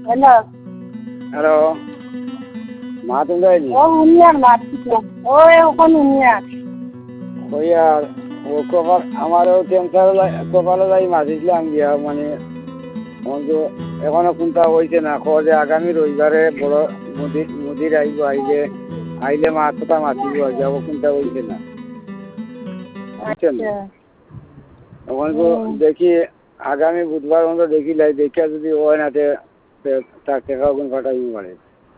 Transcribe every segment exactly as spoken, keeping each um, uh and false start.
hello hello মা তুমি যায়নি ও উনিয়ার মারছিলাম ও এখন উনিয়ার ওই আর ও কপাল আমারও ক্যান্সার কপালে যাই মারিছিলাম গিয়া মানে কিন্তু এখনো কোনটা হয়েছে না যে আগামী রবিবারে বড় মুদির মুদির আইব আইলে আইলে মা কোথা মাতিব যাবো কোনটা হয়েছে না বুঝছেন তখন তো দেখি আগামী বুধবার মতো দেখি লাই দেখিয়া যদি হয় না তার টাকা গুণ ফাটাইব পারে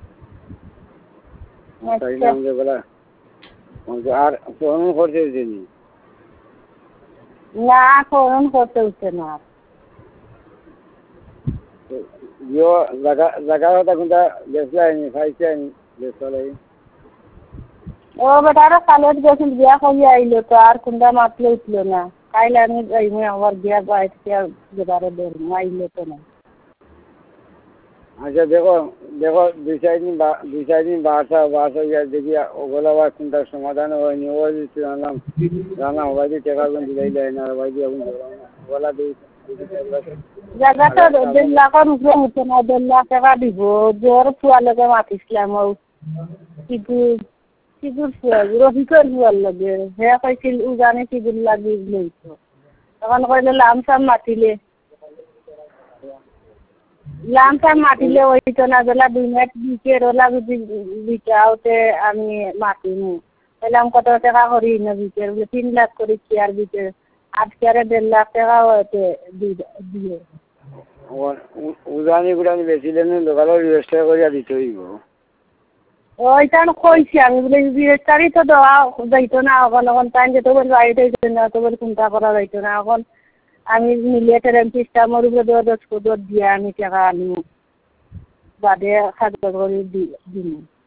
তাই না আমাদের বেলা আর ফোন করছে যিনি না ফোন করতে হচ্ছে না ইয়ো জায়গা জায়গা কথা কোনটা বেসলে আইনি খাইছে আইনি বেসলে ও বেটারা কালেজ গেছিল বিয়া করিয়া আইলো তো আর কোনটা মাতলে উঠলো না কাইলে আমি যাইমু আবার বিয়া বাইতে যেবারে ধরমু আইলো তো না আচ্ছা দেখো দেখো দুই চার দিন দুই চার দিন বাসা বাস হয়ে যায় দেখি ওগুলো আবার কোনটা সমাধান হয়নি ও জানলাম জানলাম ওবাই দিয়ে টাকা গুণ দিলাই দেয় না ওবাই দিয়ে ওগুলা দিই জায়গাটা দেড় লাখের উপরে উঠে না দেড় লাখ টাকা দিব জোর ফুয়ালোকে মাতিছিলাম ও সিগুর সিগুর ফুয়াল রফিকর ফুয়াল লাগে হে কইছিল উজানে সিগুর লাগি লইতো তখন কইলে লামসাম মাতিলে লামসাম মাতিলে ওইতো না বেলা দুই মিনিট বিকের ওলা যদি বিকাওতে আমি মাতিমু বললাম কত টাকা করি না বিকের বলে তিন লাখ করি চেয়ার বিকের আজকে আর দেড় লাখ টাকা হয়েছে দিয়ে উজানি গুড়ানি বেশি দিন দোকানে রেজিস্টার করিয়া দিতে হইব ওইটা কইছি আমি বলে রেজিস্টারই তো দেওয়া যাইতো না এখন এখন টাইম যেতে বলে বাড়িতে না তো বলে চিন্তা করা যাইতো না এখন আমি মিলিয়ে ট্রেন সিস্টেমের উপরে দশ দশ দশ দিয়ে আমি টাকা আনি বাদে খাদ্য করে দিন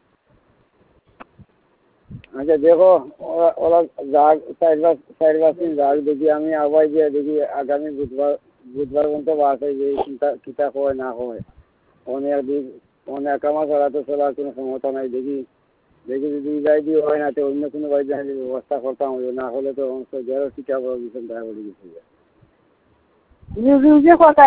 আচ্ছা দেখো ওরা ওরা যাক চার পাঁচ চার পাঁচ দিন যাক দেখি আমি আবার গিয়ে দেখি আগামী বুধবার বুধবার পর্যন্ত বাস হয় যে চিন্তা চিন্তা হয় না হয় অনেক দিন অনেক একা মাস ছাড়া তো চলার কোনো ক্ষমতা নাই দেখি দেখি যদি যাই দিয়ে হয় না তো অন্য কোনো বাড়ি যাই ব্যবস্থা করতাম না হলে তো যারা চিন্তা করার বিষয় দেখা বলে গেছে কথা